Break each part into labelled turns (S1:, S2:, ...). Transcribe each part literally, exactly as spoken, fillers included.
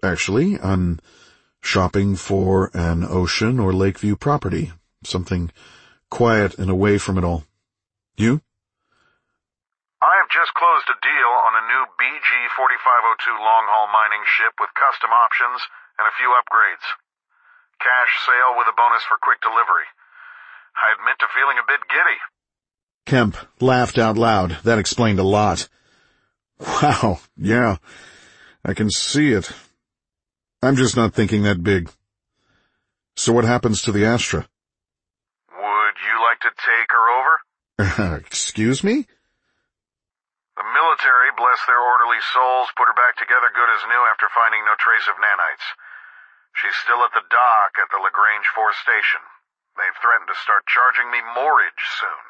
S1: actually. I'm shopping for an ocean or lakeview property. Something quiet and away from it all. You?
S2: I have just closed a deal on a new B G forty-five oh two long-haul mining ship with custom options and a few upgrades. Cash sale with a bonus for quick delivery. I admit to feeling a bit giddy.
S1: Kemp laughed out loud. That explained a lot. Wow, yeah, I can see it. I'm just not thinking that big. So what happens to the Astra?
S2: Would you like to take her over?
S1: Excuse me?
S2: The military, bless their orderly souls, put her back together good as new after finding no trace of nanites. She's still at the dock at the LaGrange Force Station. They've threatened to start charging me moorage soon.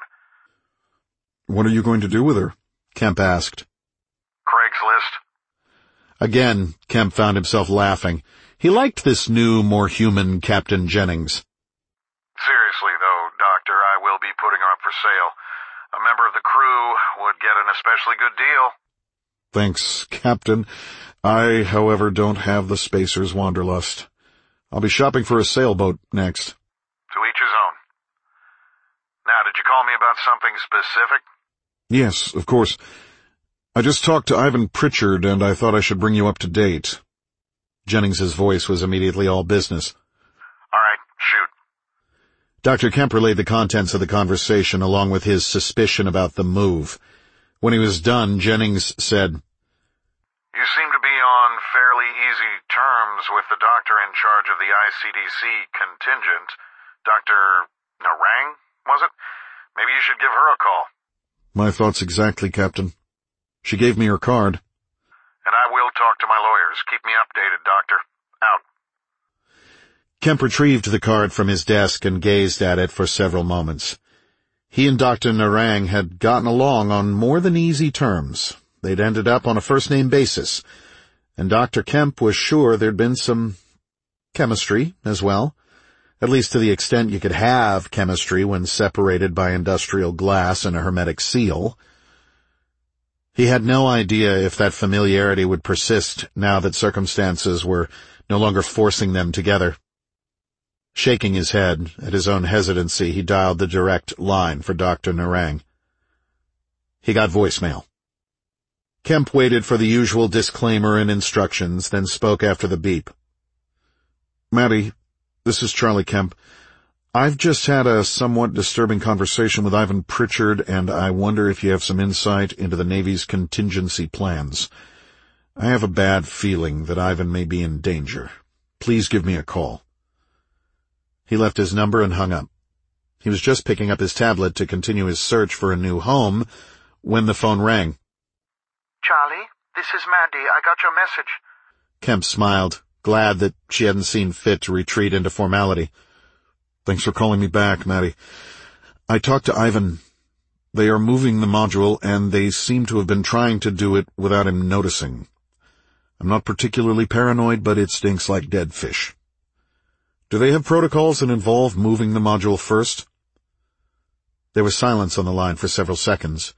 S1: What are you going to do with her? Kemp asked.
S2: Craigslist.
S1: Again, Kemp found himself laughing. He liked this new, more human Captain Jennings.
S2: Seriously, though, Doctor, I will be putting her up for sale. A member of the crew would get an especially good deal.
S1: Thanks, Captain. I, however, don't have the Spacer's wanderlust. I'll be shopping for a sailboat next.
S2: To each his own. Now, did you call me about something specific?
S1: Yes, of course. I just talked to Ivan Pritchard, and I thought I should bring you up to date. Jennings's voice was immediately all business.
S2: All right, shoot.
S1: Doctor Kemp relayed the contents of the conversation, along with his suspicion about the move. When he was done, Jennings said,
S2: You seem to be on fairly easy terms with the doctor in charge of the I C D C contingent. Doctor Narang, was it? Maybe you should give her a call.
S1: My thoughts exactly, Captain. She gave me her card.
S2: And I will talk to my lawyers. Keep me updated, Doctor. Out.
S1: Kemp retrieved the card from his desk and gazed at it for several moments. He and Doctor Narang had gotten along on more than easy terms. They'd ended up on a first-name basis, and Doctor Kemp was sure there'd been some chemistry as well, at least to the extent you could have chemistry when separated by industrial glass and a hermetic seal. He had no idea if that familiarity would persist now that circumstances were no longer forcing them together. Shaking his head at his own hesitancy, he dialed the direct line for Doctor Narang. He got voicemail. Kemp waited for the usual disclaimer and instructions, then spoke after the beep. Maddie, this is Charlie Kemp. I've just had a somewhat disturbing conversation with Ivan Pritchard, and I wonder if you have some insight into the Navy's contingency plans. I have a bad feeling that Ivan may be in danger. Please give me a call. He left his number and hung up. He was just picking up his tablet to continue his search for a new home when the phone rang.
S3: Charlie, this is Maddie. I got your message.
S1: Kemp smiled, glad that she hadn't seen fit to retreat into formality. Thanks for calling me back, Maddie. I talked to Ivan. They are moving the module, and they seem to have been trying to do it without him noticing. I'm not particularly paranoid, but it stinks like dead fish. Do they have protocols that involve moving the module first? There was silence on the line for several seconds.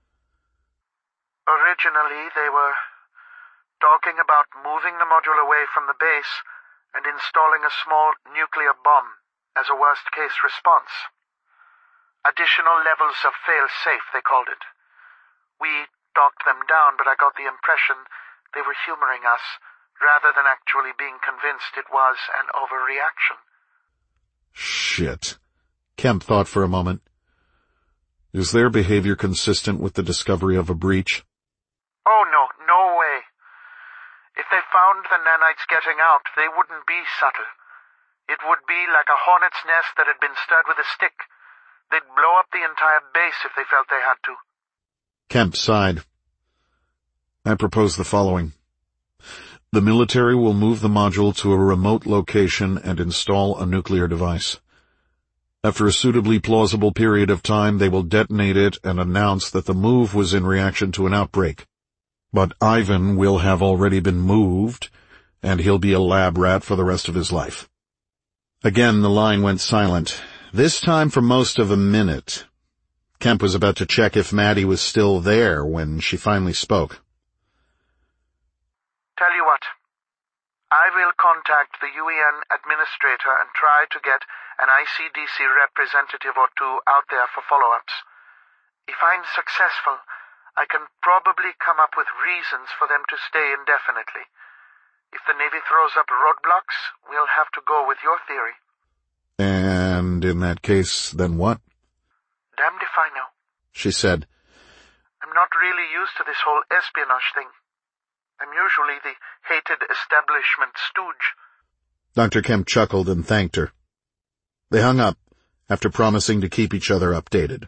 S3: Originally, they were talking about moving the module away from the base and installing a small nuclear bomb as a worst-case response. Additional levels of fail-safe, they called it. We talked them down, but I got the impression they were humoring us, rather than actually being convinced it was an overreaction.
S1: Shit. Kemp thought for a moment. Is their behavior consistent with the discovery of a breach?
S3: Oh, no, no way. If they found the nanites getting out, they wouldn't be subtle. It would be like a hornet's nest that had been stirred with a stick. They'd blow up the entire base if they felt they had to.
S1: Kemp sighed. I propose the following. The military will move the module to a remote location and install a nuclear device. After a suitably plausible period of time, they will detonate it and announce that the move was in reaction to an outbreak. But Ivan will have already been moved, and he'll be a lab rat for the rest of his life. Again the line went silent, this time for most of a minute. Kemp was about to check if Maddie was still there when she finally spoke.
S3: Tell you what, I will contact the U E N administrator and try to get an I C D C representative or two out there for follow-ups. If I'm successful, I can probably come up with reasons for them to stay indefinitely. If the Navy throws up roadblocks, we'll have to go with your theory.
S1: And in that case, then what?
S3: Damned if I know,
S1: she said.
S3: I'm not really used to this whole espionage thing. I'm usually the hated establishment stooge.
S1: Doctor Kemp chuckled and thanked her. They hung up, after promising to keep each other updated.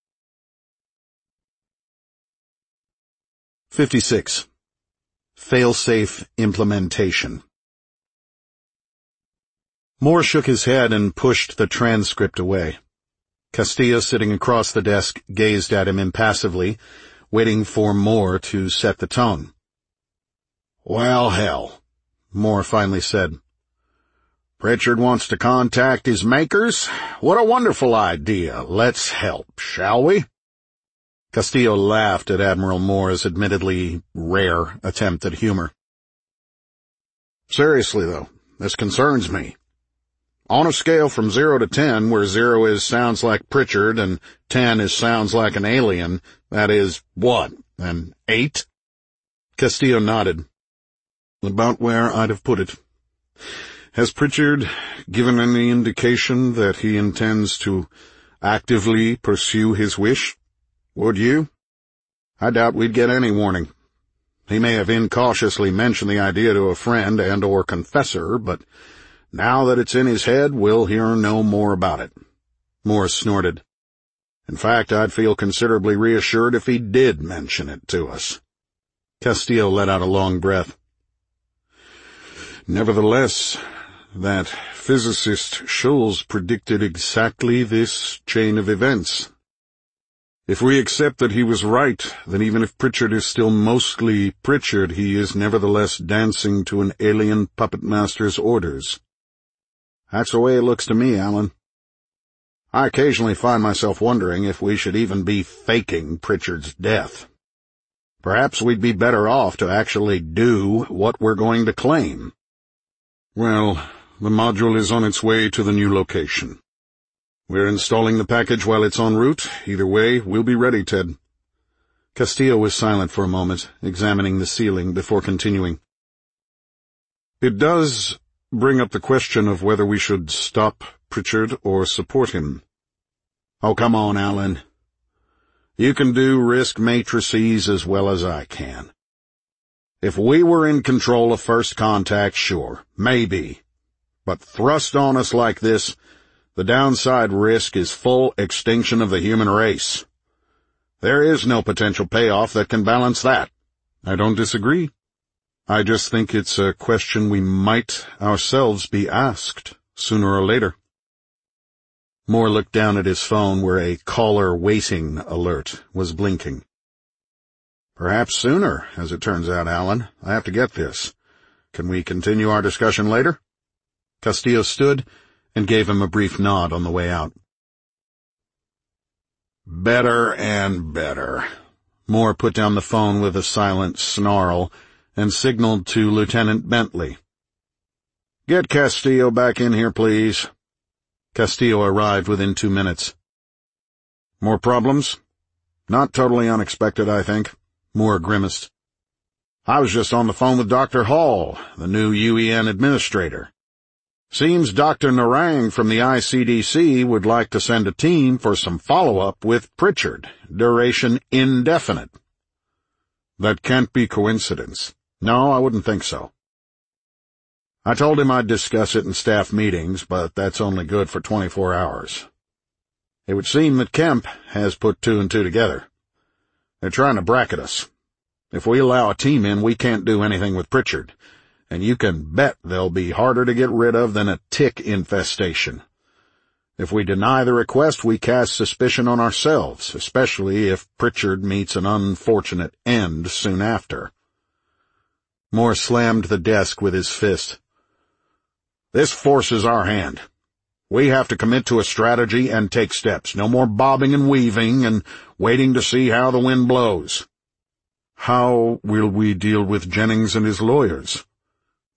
S1: fifty-six. Failsafe Implementation. Moore shook his head and pushed the transcript away. Castillo, sitting across the desk, gazed at him impassively, waiting for Moore to set the tone. "Well, hell," Moore finally said. "Pritchard wants to contact his makers? What a wonderful idea. Let's help, shall we?" Castillo laughed at Admiral Moore's admittedly rare attempt at humor. "Seriously, though, this concerns me. On a scale from zero to ten, where zero is sounds like Pritchard and ten is sounds like an alien, that is, what, an eight?" Castillo nodded. "About where I'd have put it. Has Pritchard given any indication that he intends to actively pursue his wish? Would you? I doubt we'd get any warning. He may have incautiously mentioned the idea to a friend and or confessor, but now that it's in his head, we'll hear no more about it." Moore snorted. "In fact, I'd feel considerably reassured if he did mention it to us." Castillo let out a long breath. "Nevertheless, that physicist Schulz predicted exactly this chain of events. If we accept that he was right, then even if Pritchard is still mostly Pritchard, he is nevertheless dancing to an alien puppet master's orders. That's the way it looks to me, Alan. I occasionally find myself wondering if we should even be faking Pritchard's death. Perhaps we'd be better off to actually do what we're going to claim." "Well, the module is on its way to the new location. We're installing the package while it's en route. Either way, we'll be ready, Ted." Castillo was silent for a moment, examining the ceiling before continuing. "It does bring up the question of whether we should stop Pritchard or support him." "Oh, come on, Alan. You can do risk matrices as well as I can. If we were in control of First Contact, sure, maybe. But thrust on us like this, the downside risk is full extinction of the human race. There is no potential payoff that can balance that." "I don't disagree. I just think it's a question we might ourselves be asked, sooner or later." Moore looked down at his phone where a caller waiting alert was blinking. "Perhaps sooner, as it turns out, Alan. I have to get this. Can we continue our discussion later?" Castillo stood and gave him a brief nod on the way out. "Better and better." Moore put down the phone with a silent snarl and signaled to Lieutenant Bentley. "Get Castillo back in here, please." Castillo arrived within two minutes. "More problems?" "Not totally unexpected, I think." Moore grimaced. "I was just on the phone with Doctor Hall, the new U E N administrator. Seems Doctor Narang from the I C D C would like to send a team for some follow-up with Pritchard, duration indefinite." "That can't be coincidence." "No, I wouldn't think so. I told him I'd discuss it in staff meetings, but that's only good for twenty-four hours. It would seem that Kemp has put two and two together. They're trying to bracket us. If we allow a team in, we can't do anything with Pritchard, and you can bet they'll be harder to get rid of than a tick infestation. If we deny the request, we cast suspicion on ourselves, especially if Pritchard meets an unfortunate end soon after." Moore slammed the desk with his fist. "This forces our hand. We have to commit to a strategy and take steps. No more bobbing and weaving and waiting to see how the wind blows." "How will we deal with Jennings and his lawyers?"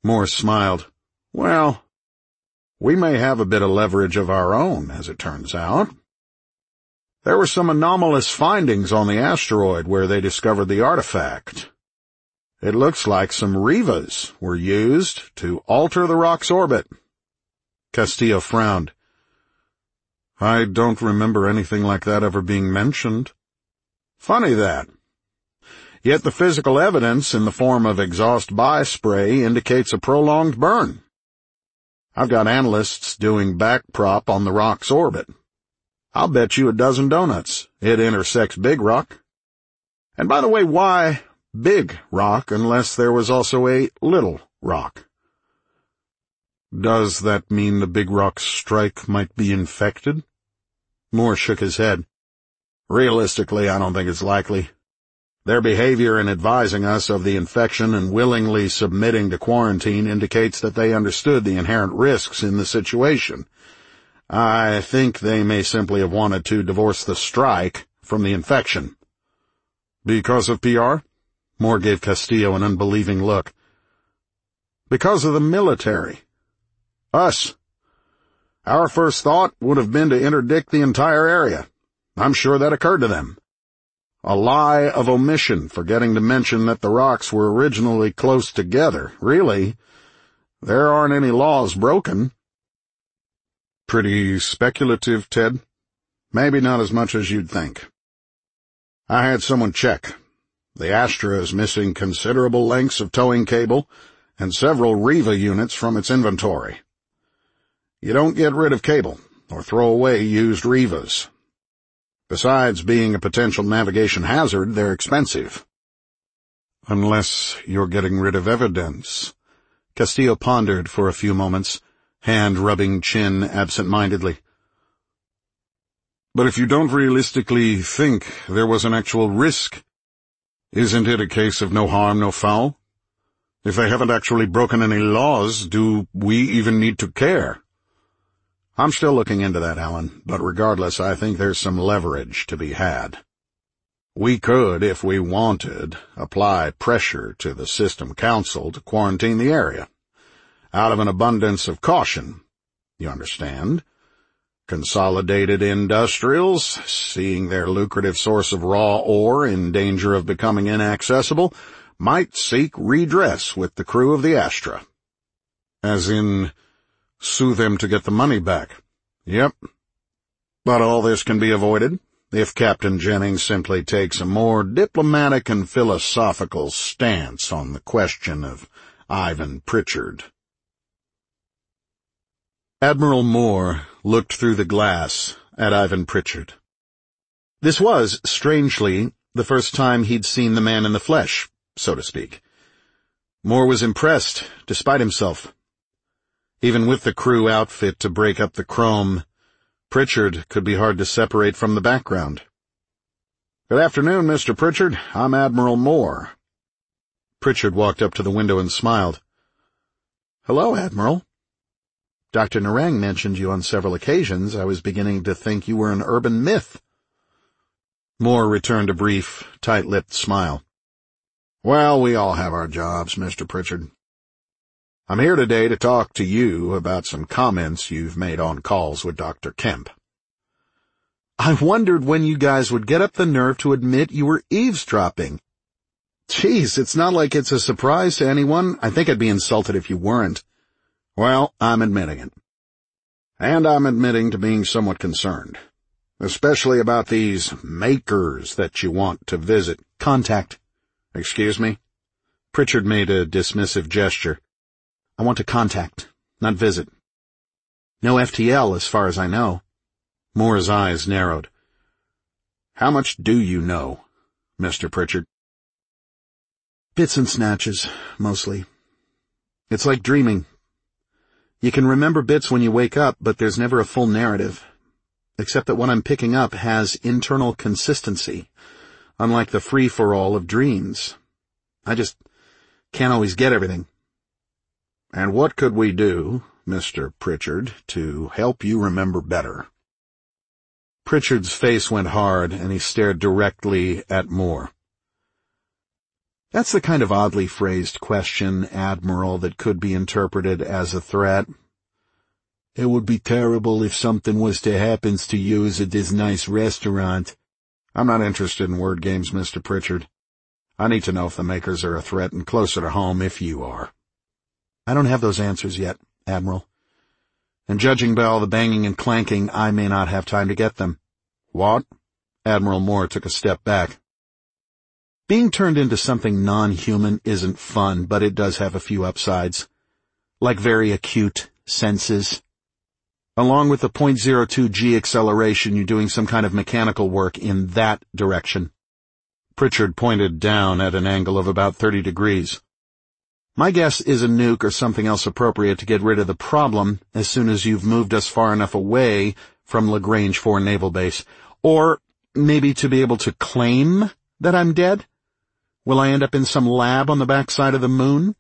S4: Moore smiled. Well, we may have a bit of leverage of our own, as it turns out. There were some anomalous findings on the asteroid where they discovered the artifact. It looks like some Rivas were used to alter the rock's orbit. Castillo frowned. I don't remember anything like that ever being mentioned. Funny that. Yet the physical evidence in the form of exhaust buy spray indicates a prolonged burn. I've got analysts doing backprop on the rock's orbit. I'll bet you a dozen donuts it intersects Big Rock. And by the way, why Big Rock unless there was also a Little Rock? Does that mean the Big Rock strike might be infected? Moore shook his head. Realistically, I don't think it's likely. Their behavior in advising us of the infection and willingly submitting to quarantine indicates that they understood the inherent risks in the situation. I think they may simply have wanted to divorce the strike from the infection. Because of P R? Moore gave Castillo an unbelieving look. Because of the military. Us. Our first thought would have been to interdict the entire area. I'm sure that occurred to them. A lie of omission, forgetting to mention that the rocks were originally close together. Really, there aren't any laws broken. Pretty speculative, Ted. Maybe not as much as you'd think. I had someone check. The Astra is missing considerable lengths of towing cable and several Riva units from its inventory. You don't get rid of cable or throw away used Rivas. Besides being a potential navigation hazard, they're expensive. Unless you're getting rid of evidence. Castillo pondered for a few moments, hand rubbing chin absent-mindedly. But if you don't realistically think there was an actual risk, isn't it a case of no harm, no foul? If they haven't actually broken any laws, do we even need to care? I'm still looking into that, Alan, but regardless, I think there's some leverage to be had. We could, if we wanted, apply pressure to the System Council to quarantine the area. Out of an abundance of caution, you understand? Consolidated Industrials, seeing their lucrative source of raw ore in danger of becoming inaccessible, might seek redress with the crew of the Astra. As in, sue them to get the money back. Yep. But all this can be avoided if Captain Jennings simply takes a more diplomatic and philosophical stance on the question of Ivan Pritchard. Admiral Moore looked through the glass at Ivan Pritchard. This was, strangely, the first time he'd seen the man in the flesh, so to speak. Moore was impressed, despite himself. Even with the crew outfit to break up the chrome, Pritchard could be hard to separate from the background. Good afternoon, Mister Pritchard. I'm Admiral Moore. Pritchard walked up to the window and smiled. Hello, Admiral. Doctor Narang mentioned you on several occasions. I was beginning to think you were an urban myth. Moore returned a brief, tight-lipped smile. Well, we all have our jobs, Mister Pritchard. I'm here today to talk to you about some comments you've made on calls with Doctor Kemp. I wondered when you guys would get up the nerve to admit you were eavesdropping. Geez, it's not like it's a surprise to anyone. I think I'd be insulted if you weren't. Well, I'm admitting it. And I'm admitting to being somewhat concerned, especially about these makers that you want to visit. Contact. Excuse me? Pritchard made a dismissive gesture. I want to contact, not visit. No F T L as far as I know. Moore's eyes narrowed. How much do you know, Mister Pritchard? Bits and snatches, mostly. It's like dreaming. You can remember bits when you wake up, but there's never a full narrative, except that what I'm picking up has internal consistency, unlike the free-for-all of dreams. I just can't always get everything. And what could we do, Mister Pritchard, to help you remember better? Pritchard's face went hard, and he stared directly at Moore. That's the kind of oddly phrased question, Admiral, that could be interpreted as a threat. It would be terrible if something was to happen to you at this nice restaurant. I'm not interested in word games, Mister Pritchard. I need to know if the makers are a threat, and closer to home if you are. I don't have those answers yet, Admiral. And judging by all the banging and clanking, I may not have time to get them. What? Admiral Moore took a step back. Being turned into something non-human isn't fun, but it does have a few upsides. Like very acute senses. Along with the zero point zero two g acceleration, you're doing some kind of mechanical work in that direction. Pritchard pointed down at an angle of about thirty degrees. My guess is a nuke or something else appropriate to get rid of the problem as soon as you've moved us far enough away from Lagrange four Naval Base. Or maybe to be able to claim that I'm dead? Will I end up in some lab on the backside of the moon?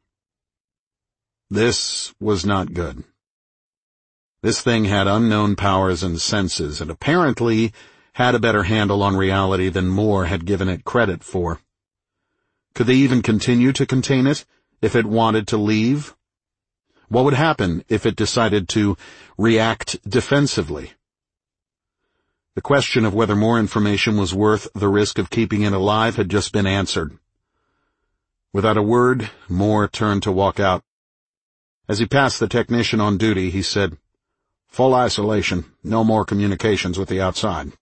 S4: This was not good. This thing had unknown powers and senses, and apparently had a better handle on reality than Moore had given it credit for. Could they even continue to contain it if it wanted to leave? What would happen if it decided to react defensively? The question of whether more information was worth the risk of keeping it alive had just been answered. Without a word, Moore turned to walk out. As he passed the technician on duty, he said, "Full isolation, no more communications with the outside."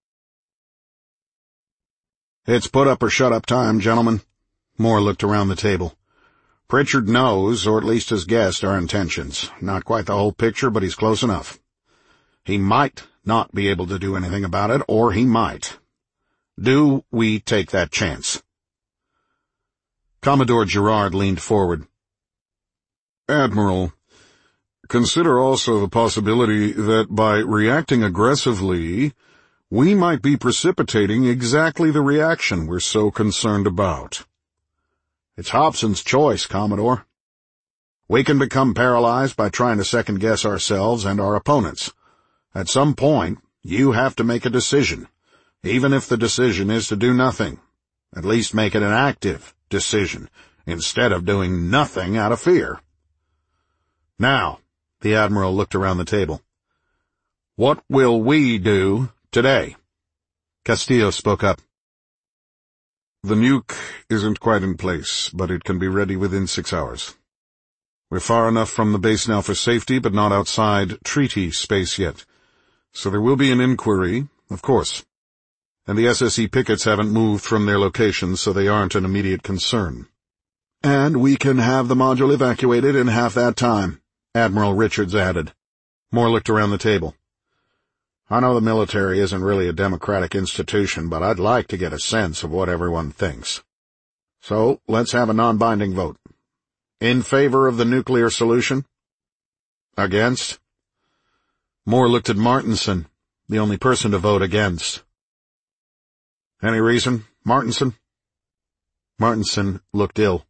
S1: It's put up or shut up time, gentlemen. Moore looked around the table. Pritchard knows, or at least has guessed, our intentions. Not quite the whole picture, but he's close enough. He might not be able to do anything about it, or he might. Do we take that chance?
S4: Commodore Gerard leaned forward.
S5: Admiral, consider also the possibility that by reacting aggressively, we might be precipitating exactly the reaction we're so concerned about.
S1: It's Hobson's choice, Commodore. We can become paralyzed by trying to second-guess ourselves and our opponents. At some point, you have to make a decision, even if the decision is to do nothing. At least make it an active decision, instead of doing nothing out of fear. Now, the Admiral looked around the table. What will we do today?
S4: Castillo spoke up.
S5: The nuke isn't quite in place, but it can be ready within six hours. We're far enough from the base now for safety, but not outside treaty space yet. So there will be an inquiry, of course. And the S S E pickets haven't moved from their locations, so they aren't an immediate concern.
S1: And we can have the module evacuated in half that time, Admiral Richards added.
S4: Moore looked around the table.
S1: I know the military isn't really a democratic institution, but I'd like to get a sense of what everyone thinks. So, let's have a non-binding vote. In favor of the nuclear solution? Against?
S4: Moore looked at Martinson, the only person to vote against.
S1: Any reason, Martinson?
S4: Martinson looked ill.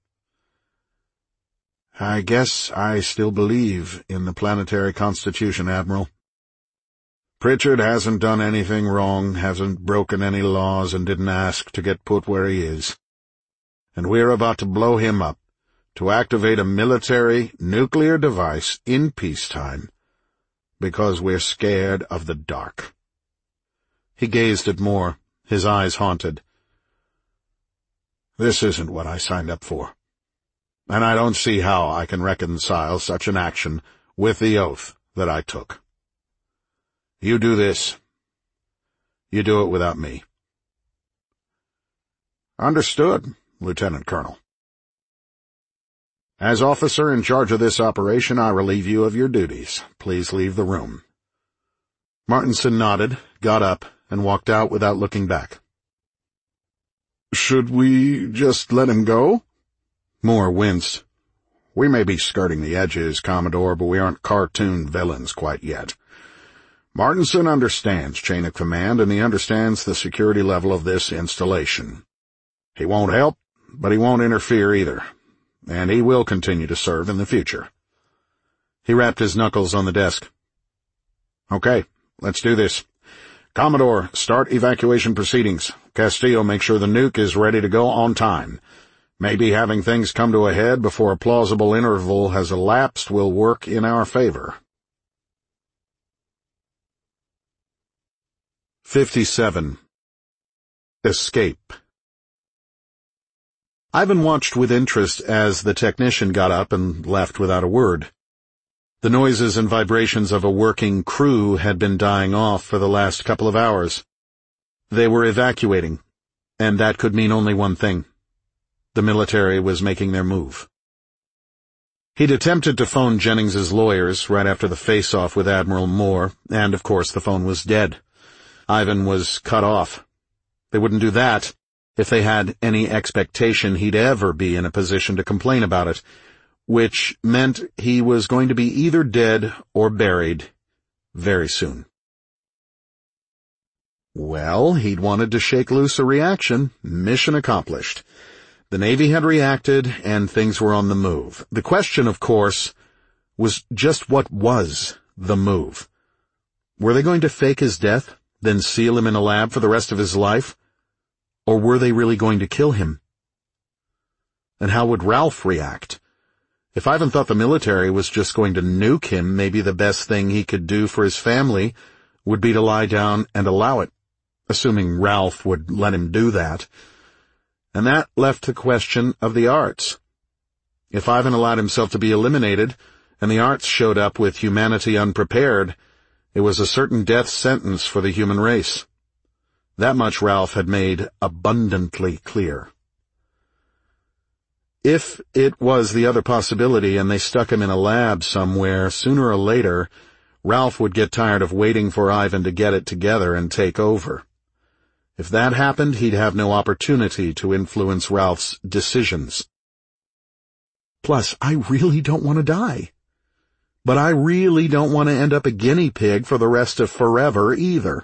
S1: I guess I still believe in the planetary constitution, Admiral. Pritchard hasn't done anything wrong, hasn't broken any laws, and didn't ask to get put where he is. And we're about to blow him up, to activate a military nuclear device in peacetime, because we're scared of the dark.
S4: He gazed at Moore, his eyes haunted.
S1: This isn't what I signed up for. And I don't see how I can reconcile such an action with the oath that I took. You do this. You do it without me. Understood, Lieutenant Colonel. As officer in charge of this operation, I relieve you of your duties. Please leave the room.
S4: Martinson nodded, got up, and walked out without looking back.
S5: Should we just let him go?
S1: Moore winced. We may be skirting the edges, Commodore, but we aren't cartoon villains quite yet. Martinson understands chain of command, and he understands the security level of this installation. He won't help, but he won't interfere either, and he will continue to serve in the future.
S4: He rapped his knuckles on the desk.
S1: Okay, let's do this. Commodore, start evacuation proceedings. Castillo, make sure the nuke is ready to go on time.
S5: Maybe having things come to a head before a plausible interval has elapsed will work in our favor. fifty-seven. Escape. Ivan watched with interest as the technician got up and left without a word. The noises and vibrations of a working crew had been dying off for the last couple of hours. They were evacuating, and that could mean only one thing. The military was making their move. He'd attempted to phone Jennings's lawyers right after the face-off with Admiral Moore, and of course the phone was dead. Ivan was cut off. They wouldn't do that if they had any expectation he'd ever be in a position to complain about it, which meant he was going to be either dead or buried very soon. Well, he'd wanted to shake loose a reaction. Mission accomplished. The Navy had reacted, and things were on the move. The question, of course, was just what was the move? Were they going to fake his death, then seal him in a lab for the rest of his life? Or were they really going to kill him? And how would Ralph react? If Ivan thought the military was just going to nuke him, maybe the best thing he could do for his family would be to lie down and allow it, assuming Ralph would let him do that. And that left the question of the Arts. If Ivan allowed himself to be eliminated, and the Arts showed up with humanity unprepared, it was a certain death sentence for the human race. That much Ralph had made abundantly clear. If it was the other possibility and they stuck him in a lab somewhere, sooner or later, Ralph would get tired of waiting for Ivan to get it together and take over. If that happened, he'd have no opportunity to influence Ralph's decisions. Plus, I really don't want to die. But I really don't want to end up a guinea pig for the rest of forever either.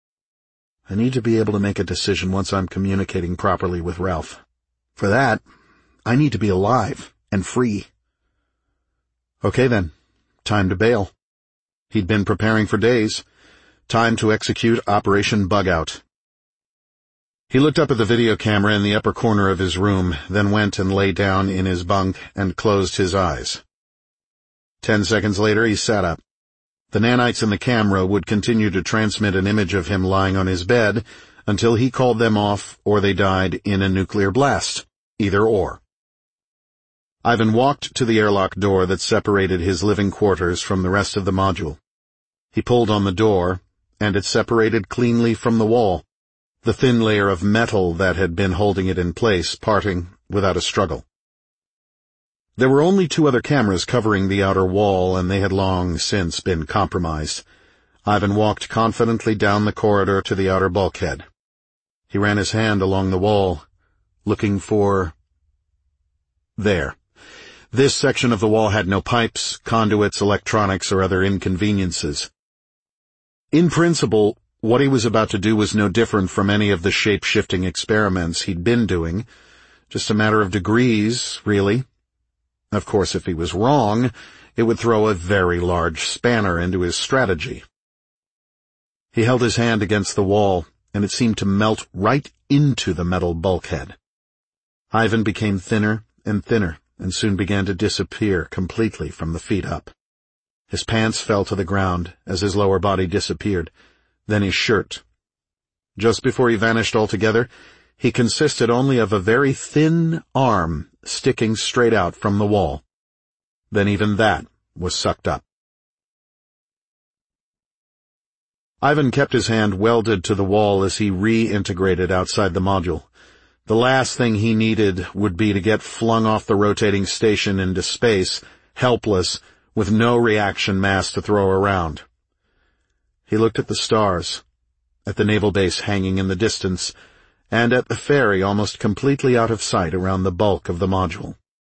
S5: I need to be able to make a decision once I'm communicating properly with Ralph. For that, I need to be alive and free. Okay then, time to bail. He'd been preparing for days. Time to execute Operation Bugout. He looked up at the video camera in the upper corner of his room, then went and lay down in his bunk and closed his eyes. Ten seconds later, he sat up. The nanites in the camera would continue to transmit an image of him lying on his bed until he called them off or they died in a nuclear blast. Either or. Ivan walked to the airlock door that separated his living quarters from the rest of the module. He pulled on the door, and it separated cleanly from the wall, the thin layer of metal that had been holding it in place parting without a struggle. There were only two other cameras covering the outer wall, and they had long since been compromised. Ivan walked confidently down the corridor to the outer bulkhead. He ran his hand along the wall, looking for... There. This section of the wall had no pipes, conduits, electronics, or other inconveniences. In principle, what he was about to do was no different from any of the shape-shifting experiments he'd been doing. Just a matter of degrees, really. Of course, if he was wrong, it would throw a very large spanner into his strategy. He held his hand against the wall, and it seemed to melt right into the metal bulkhead. Ivan became thinner and thinner, and soon began to disappear completely from the feet up. His pants fell to the ground as his lower body disappeared, then his shirt. Just before he vanished altogether, he consisted only of a very thin arm sticking straight out from the wall. Then even that was sucked up. Ivan kept his hand welded to the wall as he reintegrated outside the module. The last thing he needed would be to get flung off the rotating station into space, helpless, with no reaction mass to throw around. He looked at the stars, at the naval base hanging in the distance, and at the ferry almost completely out of sight around the bulk of the module.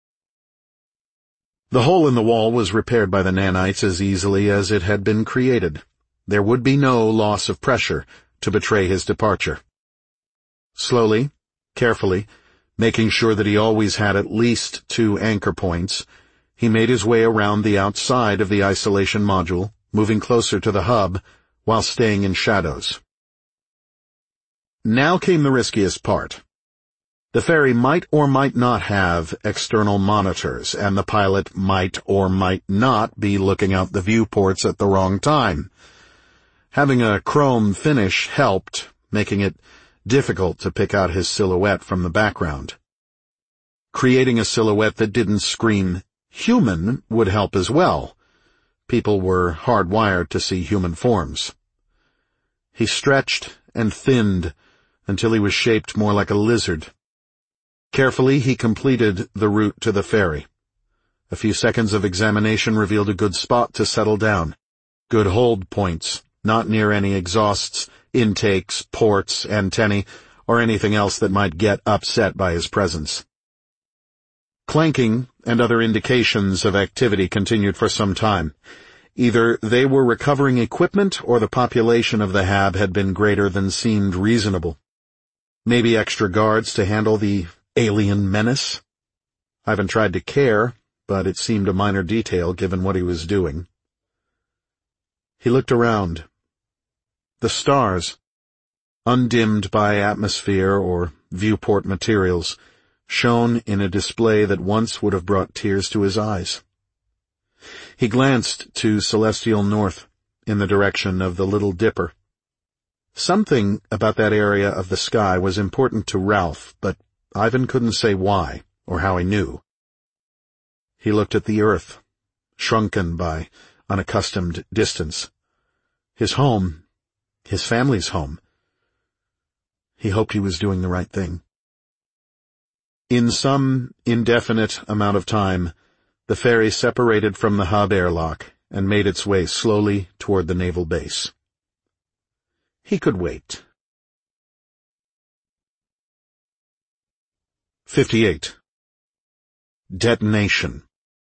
S5: The hole in the wall was repaired by the nanites as easily as it had been created. There would be no loss of pressure to betray his departure. Slowly, carefully, making sure that he always had at least two anchor points, he made his way around the outside of the isolation module, moving closer to the hub while staying in shadows. Now came the riskiest part.
S1: The ferry might or might not have external monitors, and the pilot might or might not be looking out the viewports at the wrong time. Having a chrome finish helped, making it difficult to pick out his silhouette from the background. Creating a silhouette that didn't scream human would help as well. People were hardwired to see human forms. He stretched and thinned until he was shaped more like a lizard. Carefully, he completed the route to the ferry. A few seconds of examination revealed a good spot to settle down. Good hold points, not near any exhausts, intakes, ports, antennae, or anything else that might get upset by his presence. Clanking and other indications of activity continued for some time. Either they were recovering equipment or the population of the Hab had been greater than seemed reasonable. Maybe extra guards to handle the alien menace? Ivan tried to care, but it seemed a minor detail given what he was doing. He looked around. The stars, undimmed by atmosphere or viewport materials, shone in a display that once would have brought tears to his eyes. He glanced to celestial north, in the direction of the Little Dipper. Something about that area of the sky was important to Ralph, but Ivan couldn't say why, or how he knew. He looked at the earth, shrunken by unaccustomed distance. His home, his family's home. He hoped he was doing the right thing. In some indefinite amount of time, the ferry separated from the hub airlock and made its way slowly toward the naval base. He could wait. fifty-eight. Detonation.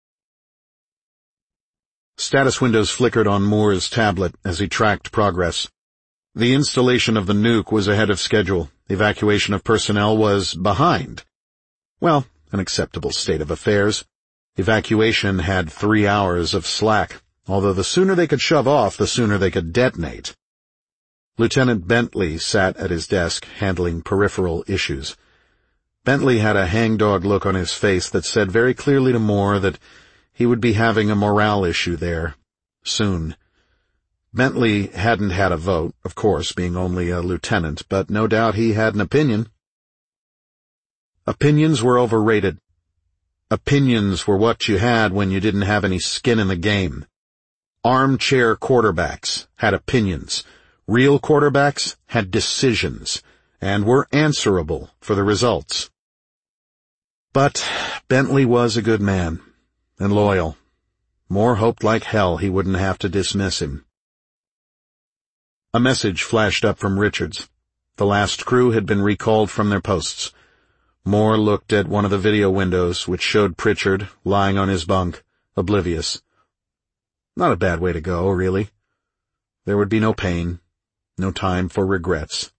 S1: Status windows flickered on Moore's tablet as he tracked progress. The installation of the nuke was ahead of schedule. Evacuation of personnel was behind. Well, an acceptable state of affairs. Evacuation had three hours of slack, although the sooner they could shove off, the sooner they could detonate. Lieutenant Bentley sat at his desk, handling peripheral issues. Bentley had a hangdog look on his face that said very clearly to Moore that he would be having a morale issue there, soon. Bentley hadn't had a vote, of course, being only a lieutenant, but no doubt he had an opinion. Opinions were overrated. Opinions were what you had when you didn't have any skin in the game. Armchair quarterbacks had opinions. Real quarterbacks had decisions, and were answerable for the results. But Bentley was a good man, and loyal. Moore hoped like hell he wouldn't have to dismiss him. A message flashed up from Richards. The last crew had been recalled from their posts. Moore looked at one of the video windows, which showed Pritchard lying on his bunk, oblivious. Not a bad way to go, really. There would be no pain, no time for regrets.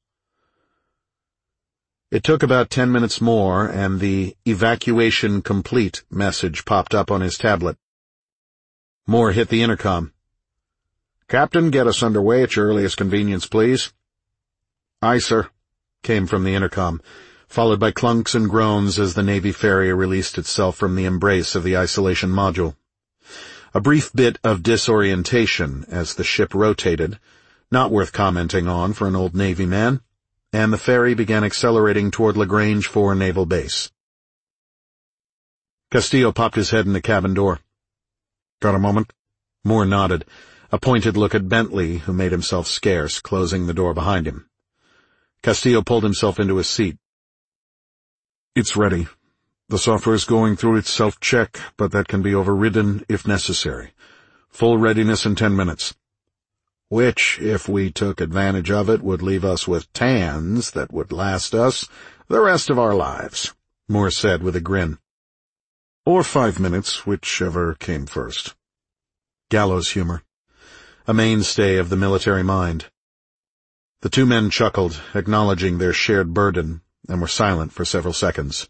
S1: It took about ten minutes more, and the evacuation complete message popped up on his tablet. Moore hit the intercom. "Captain, get us underway at your earliest convenience, please." "Aye, sir," came from the intercom, followed by clunks and groans as the Navy ferry released itself from the embrace of the isolation module. A brief bit of disorientation as the ship rotated, not worth commenting on for an old Navy man, and the ferry began accelerating toward Lagrange four Naval Base. Castillo popped his head in the cabin door. "Got a moment?" Moore nodded, a pointed look at Bentley, who made himself scarce, closing the door behind him. Castillo pulled himself into his seat. "It's ready. The software is going through its self-check, but that can be overridden if necessary. Full readiness in ten minutes. Which, if we took advantage of it, would leave us with tans that would last us the rest of our lives," Moore said with a grin. "Or five minutes, whichever came first." Gallows humor. A mainstay of the military mind. The two men chuckled, acknowledging their shared burden, and were silent for several seconds.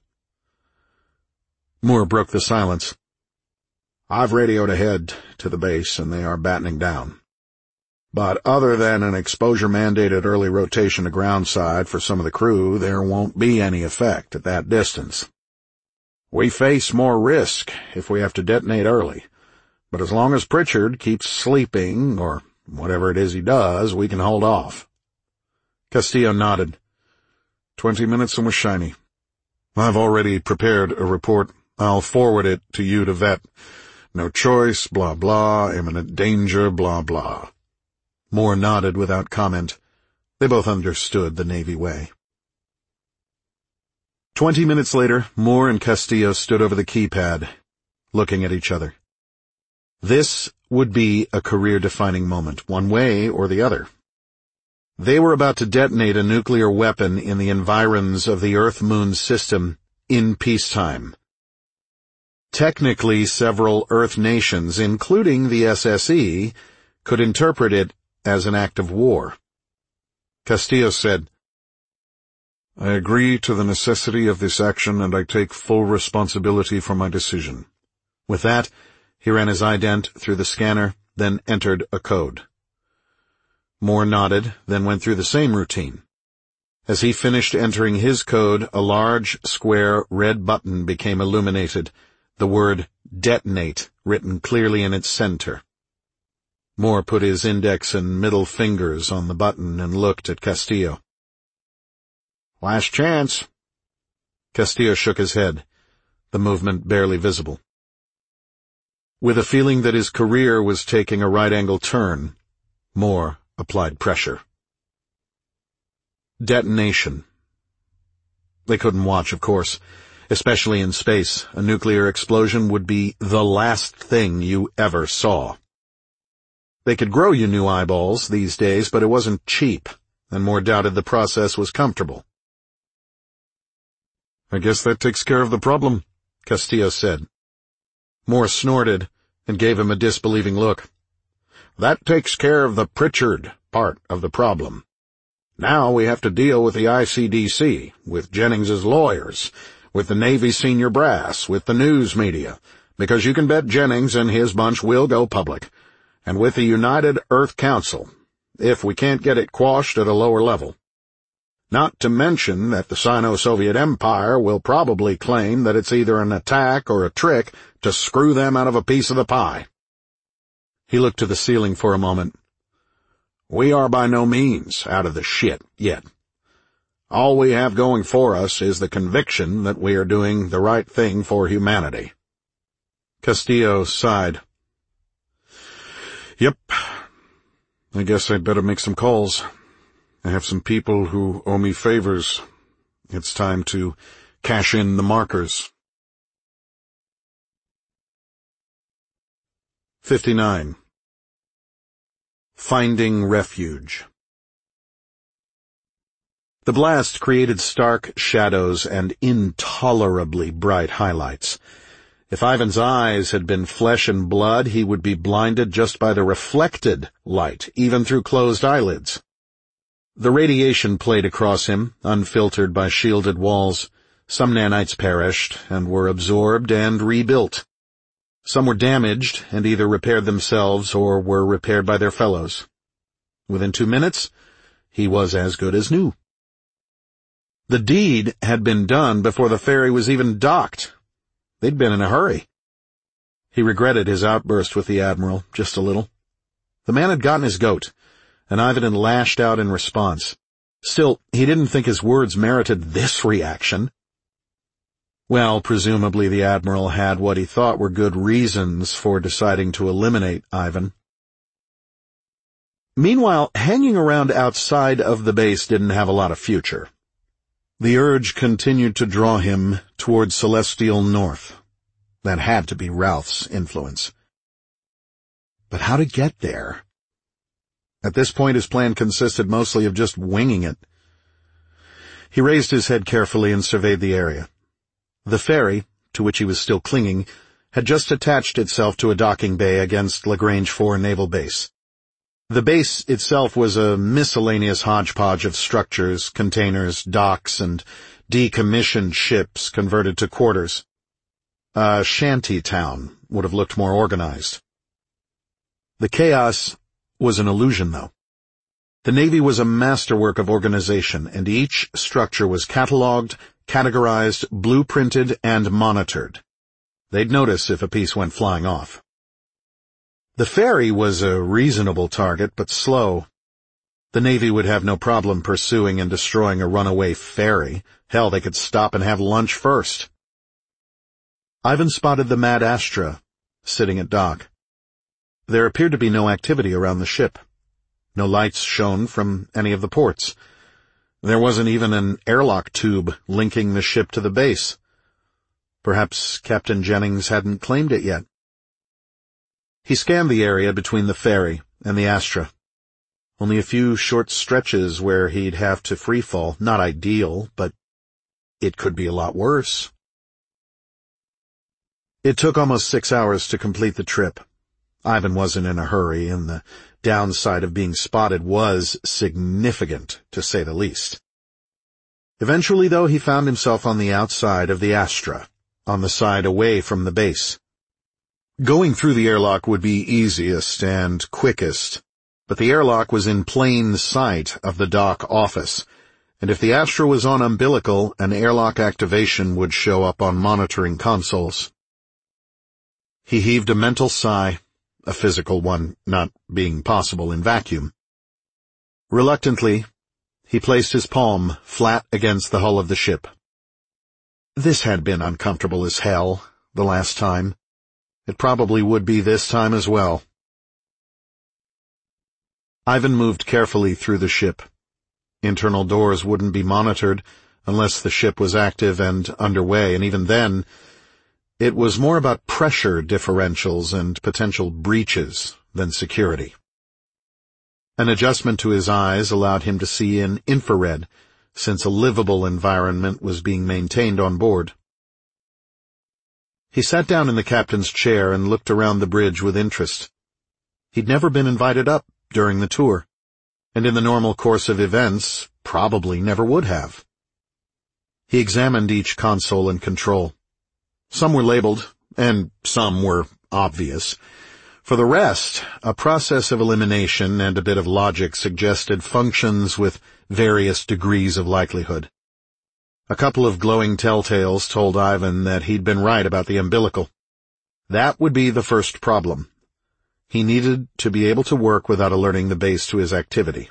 S1: Moore broke the silence. "I've radioed ahead to the base, and they are battening down."
S5: But other than an exposure-mandated early rotation to ground side for some of the crew, there won't be any effect at that distance. We face more risk if we have to detonate early, but as long as Pritchard keeps sleeping, or whatever it is he does, we can hold off."
S1: Castillo nodded.
S5: Twenty minutes and we're shiny. I've already prepared a report. I'll forward it to you to vet. No choice, blah blah, imminent danger, blah blah.
S1: Moore nodded without comment. They both understood the Navy way. Twenty minutes later, Moore and Castillo stood over the keypad, looking at each other. This would be a career-defining moment, one way or the other. They were about to detonate a nuclear weapon in the environs of the Earth-Moon system in peacetime. Technically, several Earth nations, including the S S E, could interpret it as an act of war.
S5: Castillo said, "I agree to the necessity of this action, and I take full responsibility for my decision."
S1: With that, he ran his ident through the scanner, then entered a code. Moore nodded, then went through the same routine. As he finished entering his code, a large, square, red button became illuminated, the word "detonate" written clearly in its center. Moore put his index and middle fingers on the button and looked at Castillo.
S5: "Last chance."
S1: Castillo shook his head, the movement barely visible. With a feeling that his career was taking a right-angle turn, Moore applied pressure. Detonation. They couldn't watch, of course. Especially in space, a nuclear explosion would be the last thing you ever saw. They could grow you new eyeballs these days, but it wasn't cheap, and Moore doubted the process was comfortable.
S5: "I guess that takes care of the problem,"
S1: Castillo said. Moore snorted and gave him a disbelieving look.
S5: "That takes care of the Pritchard part of the problem. Now we have to deal with the I C D C, with Jennings's lawyers, with the Navy senior brass, with the news media, because you can bet Jennings and his bunch will go public, and with the United Earth Council, if we can't get it quashed at a lower level. Not to mention that the Sino-Soviet Empire will probably claim that it's either an attack or a trick to screw them out of a piece of the pie."
S1: He looked to the ceiling for a moment.
S5: "We are by no means out of the shit yet. All we have going for us is the conviction that we are doing the right thing for humanity."
S1: Castillo sighed.
S5: "Yep. I guess I'd better make some calls. I have some people who owe me favors. It's time to cash in the markers."
S1: fifty-nine. Finding refuge. The blast created stark shadows and intolerably bright highlights. If Ivan's eyes had been flesh and blood, he would be blinded just by the reflected light, even through closed eyelids. The radiation played across him, unfiltered by shielded walls. Some nanites perished and were absorbed and rebuilt. Some were damaged and either repaired themselves or were repaired by their fellows. Within two minutes, he was as good as new. The deed had been done before the ferry was even docked. They'd been in a hurry. He regretted his outburst with the Admiral, just a little. The man had gotten his goat, and Ivan had lashed out in response. Still, he didn't think his words merited this reaction. Well, presumably the Admiral had what he thought were good reasons for deciding to eliminate Ivan. Meanwhile, hanging around outside of the base didn't have a lot of future. The urge continued to draw him toward Celestial North. That had to be Ralph's influence. But how to get there? At this point, his plan consisted mostly of just winging it. He raised his head carefully and surveyed the area. The ferry, to which he was still clinging, had just attached itself to a docking bay against Lagrange four Naval Base. The base itself was a miscellaneous hodgepodge of structures, containers, docks, and decommissioned ships converted to quarters. A shanty town would have looked more organized. The chaos was an illusion, though. The Navy was a masterwork of organization, and each structure was catalogued, categorized, blueprinted, and monitored. They'd notice if a piece went flying off. The ferry was a reasonable target, but slow. The Navy would have no problem pursuing and destroying a runaway ferry. Hell, they could stop and have lunch first. Ivan spotted the Mad Astra, sitting at dock. There appeared to be no activity around the ship. No lights shone from any of the ports. There wasn't even an airlock tube linking the ship to the base. Perhaps Captain Jennings hadn't claimed it yet. He scanned the area between the ferry and the Astra. Only a few short stretches where he'd have to freefall. Not ideal, but it could be a lot worse. It took almost six hours to complete the trip. Ivan wasn't in a hurry, and the downside of being spotted was significant, to say the least. Eventually, though, he found himself on the outside of the Astra, on the side away from the base. Going through the airlock would be easiest and quickest, but the airlock was in plain sight of the dock office, and if the Astra was on umbilical, an airlock activation would show up on monitoring consoles. He heaved a mental sigh, a physical one not being possible in vacuum. Reluctantly, he placed his palm flat against the hull of the ship. This had been uncomfortable as hell the last time. It probably would be this time as well. Ivan moved carefully through the ship. Internal doors wouldn't be monitored unless the ship was active and underway, and even then, it was more about pressure differentials and potential breaches than security. An adjustment to his eyes allowed him to see in infrared, since a livable environment was being maintained on board. He sat down in the captain's chair and looked around the bridge with interest. He'd never been invited up during the tour, and in the normal course of events, probably never would have. He examined each console and control. Some were labeled, and some were obvious. For the rest, a process of elimination and a bit of logic suggested functions with various degrees of likelihood. A couple of glowing telltales told Ivan that he'd been right about the umbilical. That would be the first problem. He needed to be able to work without alerting the base to his activity.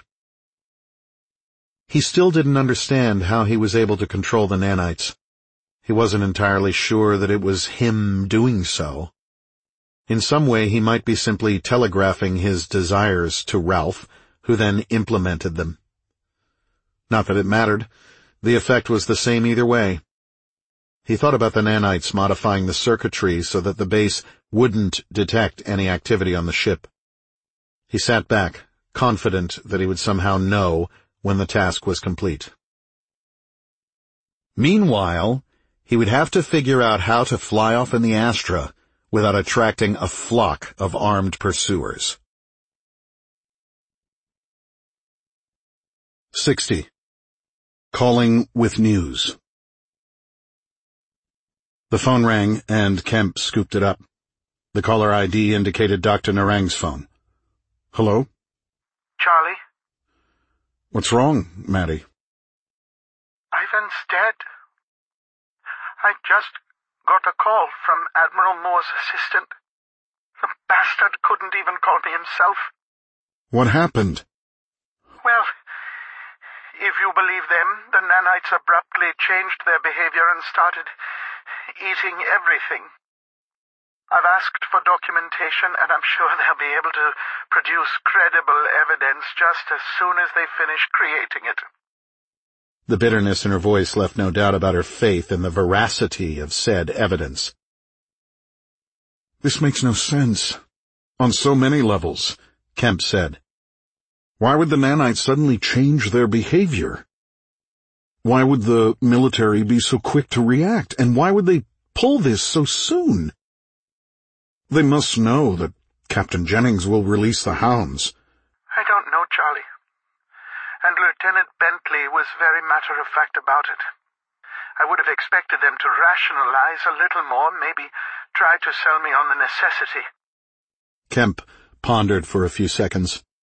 S1: He still didn't understand how he was able to control the nanites. He wasn't entirely sure that it was him doing so. In some way, he might be simply telegraphing his desires to Ralph, who then implemented them. Not that it mattered. The effect was the same either way. He thought about the nanites modifying the circuitry so that the base wouldn't detect any activity on the ship. He sat back, confident that he would somehow know when the task was complete. Meanwhile, he would have to figure out how to fly off in the Astra without attracting a flock of armed pursuers. sixty. Calling with news. The phone rang, and Kemp scooped it up. The caller I D indicated Doctor Narang's phone. Hello?
S3: Charlie?
S5: What's wrong, Maddie?
S3: Ivan's dead. I just got a call from Admiral Moore's assistant. The bastard couldn't even call me himself.
S5: What happened?
S3: Well, if you believe them, the nanites abruptly changed their behavior and started eating everything. I've asked for documentation, and I'm sure they'll be able to produce credible evidence just as soon as they finish creating it.
S1: The bitterness in her voice left no doubt about her faith in the veracity of said evidence.
S5: This makes no sense. On so many levels, Kemp said. Why would the nanites suddenly change their behavior? Why would the military be so quick to react, and why would they pull this so soon? They must know that Captain Jennings will release the hounds.
S3: I don't know, Charlie. And Lieutenant Bentley was very matter-of-fact about it. I would have expected them to rationalize a little more, maybe try to sell me on the necessity.
S1: Kemp pondered for a few seconds.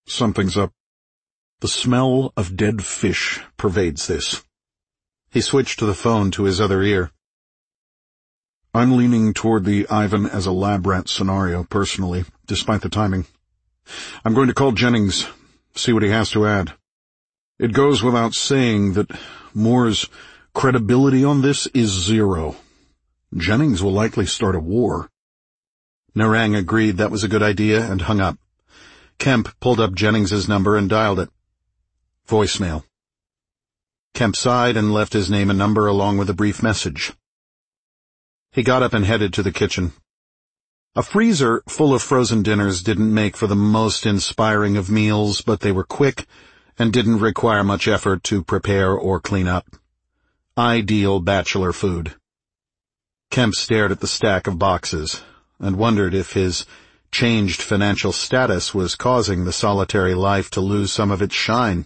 S5: Something's up. The smell of dead fish pervades this.
S1: He switched to the phone to his other ear.
S5: I'm leaning toward the Ivan as a lab rat scenario, personally, despite the timing. I'm going to call Jennings, see what he has to add. It goes without saying that Moore's credibility on this is zero. Jennings will likely start a war.
S1: Narang agreed that was a good idea and hung up. Kemp pulled up Jennings's number and dialed it. Voicemail. Kemp sighed and left his name and number along with a brief message. He got up and headed to the kitchen. A freezer full of frozen dinners didn't make for the most inspiring of meals, but they were quick and didn't require much effort to prepare or clean up. Ideal bachelor food. Kemp stared at the stack of boxes and wondered if his changed financial status was causing the solitary life to lose some of its shine.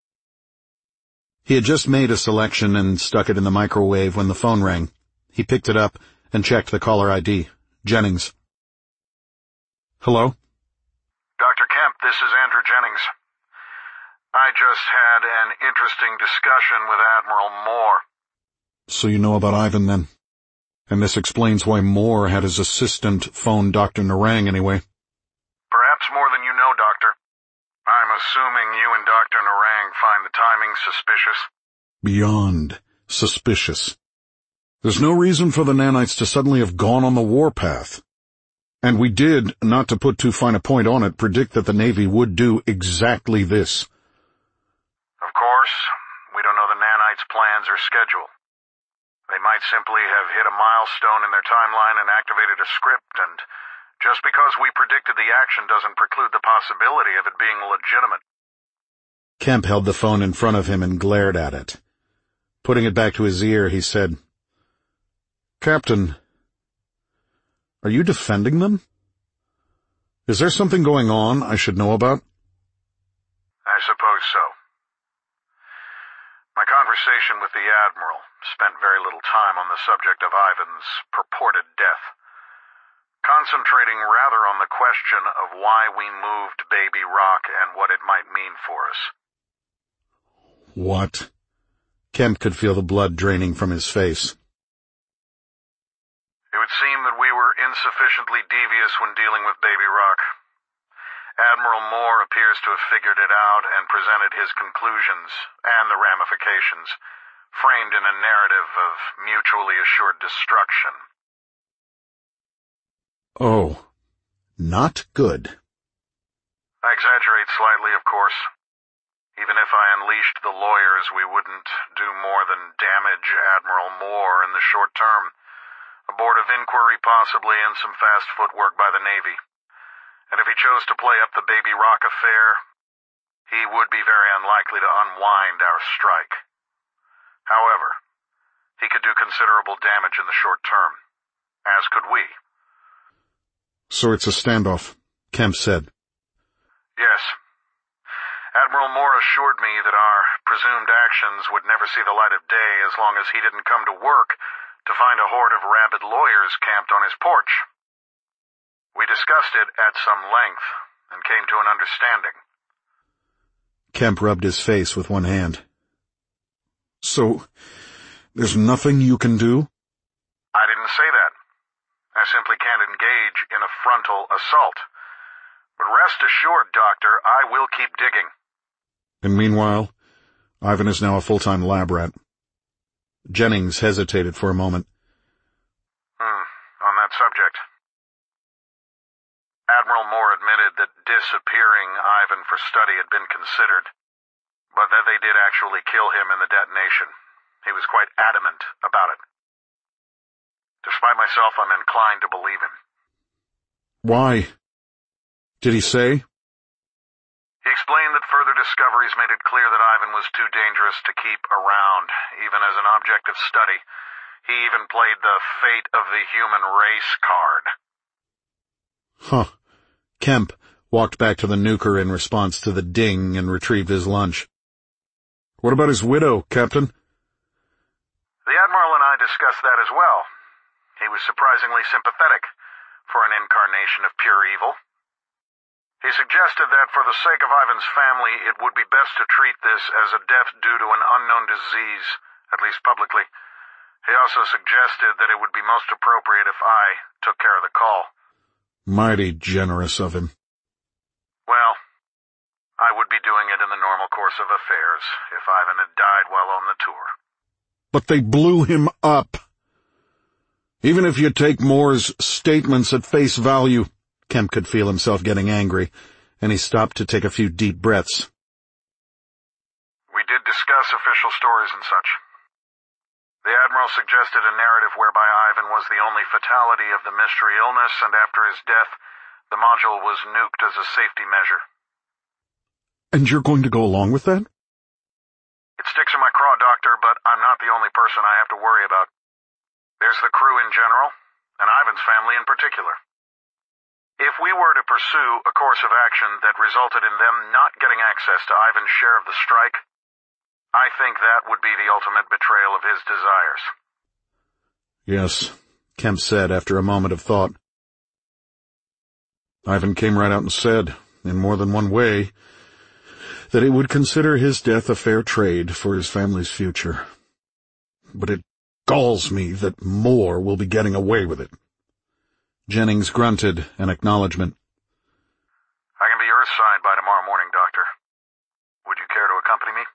S1: He had just made a selection and stuck it in the microwave when the phone rang. He picked it up and checked the caller I D. Jennings. Hello?
S2: Doctor Kemp, this is Andrew Jennings. I just had an interesting discussion with Admiral Moore.
S5: So you know about Ivan, then? And this explains why Moore had his assistant phone Doctor Narang, anyway.
S2: Perhaps more than you know, Doctor. I'm assuming you and Doctor Narang find the timing suspicious.
S5: Beyond suspicious. There's no reason for the nanites to suddenly have gone on the warpath. And we did, not to put too fine a point on it, predict that the Navy would do exactly this.
S2: Of course, we don't know the nanites' plans or schedule. They might simply have hit a milestone in their timeline and activated a script, and just because we predicted the action doesn't preclude the possibility of it being legitimate.
S1: Kemp held the phone in front of him and glared at it. Putting it back to his ear, he said, Captain, are you defending them? Is there something going on I should know about?
S2: I suppose so. My conversation with the Admiral spent very little time on the subject of Ivan's purported death, concentrating rather on the question of why we moved Baby Rock and what it might mean for us.
S1: What? Kemp could feel the blood draining from his face.
S2: It would seem that we were insufficiently devious when dealing with Baby Rock. Admiral Moore appears to have figured it out and presented his conclusions and the ramifications, framed in a narrative of mutually assured destruction.
S1: Oh, not good.
S2: I exaggerate slightly, of course. Even if I unleashed the lawyers, we wouldn't do more than damage Admiral Moore in the short term. A board of inquiry possibly, and some fast footwork by the Navy. And if he chose to play up the Baby Rock affair, he would be very unlikely to unwind our strike. However, he could do considerable damage in the short term, as could we.
S5: So it's a standoff, Kemp said.
S2: Yes. Admiral Moore assured me that our presumed actions would never see the light of day as long as he didn't come to work to find a horde of rabid lawyers camped on his porch. We discussed it at some length and came to an understanding.
S1: Kemp rubbed his face with one hand.
S5: So, there's nothing you can do?
S2: I didn't say that. I simply can't engage in a frontal assault. But rest assured, Doctor, I will keep digging.
S5: And meanwhile, Ivan is now a full-time lab rat.
S1: Jennings hesitated for a moment.
S2: Hmm, on that subject. Admiral Moore admitted that disappearing Ivan for study had been considered, but that they did actually kill him in the detonation. He was quite adamant about it. Despite myself, I'm inclined to believe him.
S5: Why? Did he say?
S2: He explained that further discoveries made it clear that Ivan was too dangerous to keep around, even as an object of study. He even played the fate of the human race card.
S1: Huh. Kemp walked back to the nuker in response to the ding and retrieved his lunch.
S5: What about his widow, Captain?
S2: The Admiral and I discussed that as well. He was surprisingly sympathetic for an incarnation of pure evil. He suggested that for the sake of Ivan's family, it would be best to treat this as a death due to an unknown disease, at least publicly. He also suggested that it would be most appropriate if I took care of the call.
S5: Mighty generous of him.
S2: Well, I would be doing it in the normal course of affairs if Ivan had died while on the tour.
S5: But they blew him up. Even if you take Moore's statements at face value, Kemp could feel himself getting angry, and he stopped to take a few deep breaths.
S2: We did discuss official stories and such. The Admiral suggested a narrative whereby Ivan was the only fatality of the mystery illness, and after his death, the module was nuked as a safety measure.
S5: And you're going to go along with that?
S2: It sticks in my craw, Doctor, but I'm not the only person I have to worry about. There's the crew in general, and Ivan's family in particular. If we were to pursue a course of action that resulted in them not getting access to Ivan's share of the strike, I think that would be the ultimate betrayal of his desires.
S5: Yes, Kemp said after a moment of thought. Ivan came right out and said, in more than one way, that he would consider his death a fair trade for his family's future. But it galls me that Moore will be getting away with it. Jennings grunted an acknowledgement.
S2: I can be Earthside by tomorrow morning, Doctor. Would you care to accompany me?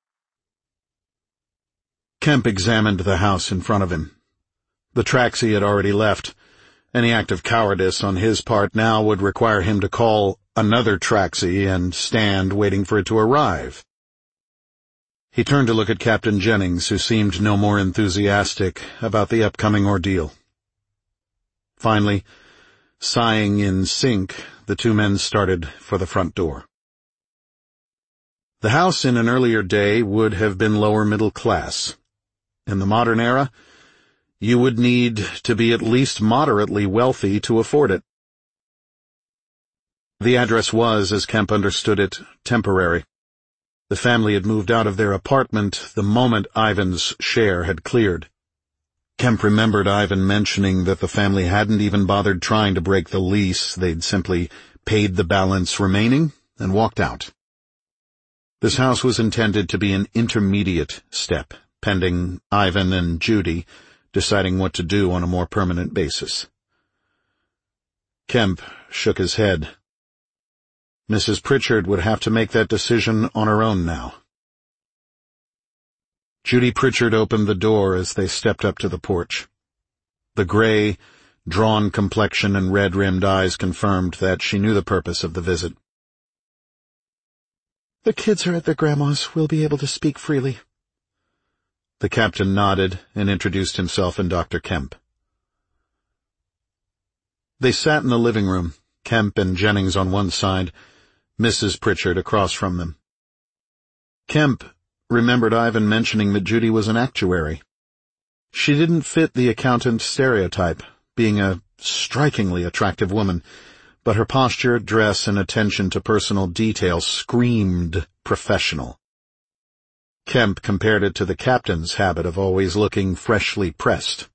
S5: Kemp examined the house in front of him. The tracks he had already left. Any act of cowardice on his part now would require him to call another taxi and stand waiting for it to arrive. He turned to look at Captain Jennings, who seemed no more enthusiastic about the upcoming ordeal. Finally, sighing in sync, the two men started for the front door. The house in an earlier day would have been lower middle class. In the modern era, you would need to be at least moderately wealthy to afford it. The address was, as Kemp understood it, temporary. The family had moved out of their apartment the moment Ivan's share had cleared. Kemp remembered Ivan mentioning that the family hadn't even bothered trying to break the lease. They'd simply paid the balance remaining and walked out. This house was intended to be an intermediate step, pending Ivan and Judy deciding what to do on a more permanent basis. Kemp shook his head. Missus Pritchard would have to make that decision on her own now. Judy Pritchard opened the door as they stepped up to the porch. The gray, drawn complexion and red-rimmed eyes confirmed that she knew the purpose of the visit.
S4: The kids are at their grandma's. We'll be able to speak freely.
S5: The captain nodded and introduced himself and Doctor Kemp. They sat in the living room, Kemp and Jennings on one side, Missus Pritchard across from them. Kemp remembered Ivan mentioning that Judy was an actuary. She didn't fit the accountant stereotype, being a strikingly attractive woman, but her posture, dress, and attention to personal detail screamed professional. Kemp compared it to the captain's habit of always looking freshly pressed.